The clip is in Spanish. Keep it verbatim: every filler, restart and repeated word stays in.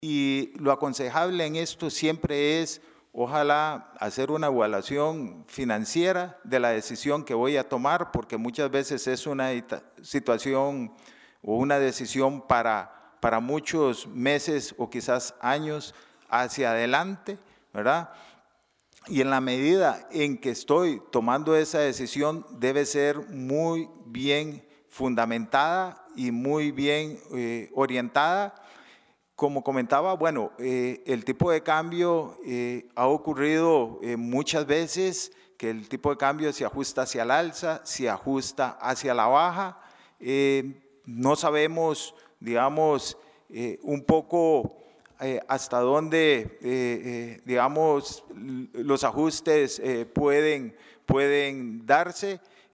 Y lo aconsejable en esto siempre es, ojalá, hacer una evaluación financiera de la decisión que voy a tomar, porque muchas veces es una situación o una decisión para, para muchos meses o quizás años hacia adelante, ¿verdad? Y en la medida en que estoy tomando esa decisión, debe ser muy bien fundamentada y muy bien eh, orientada. Como comentaba, bueno, eh, el tipo de cambio eh, ha ocurrido eh, muchas veces que el tipo de cambio se ajusta hacia el alza, se ajusta hacia la baja. Eh, no sabemos, digamos, eh, un poco eh, hasta dónde, eh, eh, digamos, los ajustes eh, pueden, pueden darse.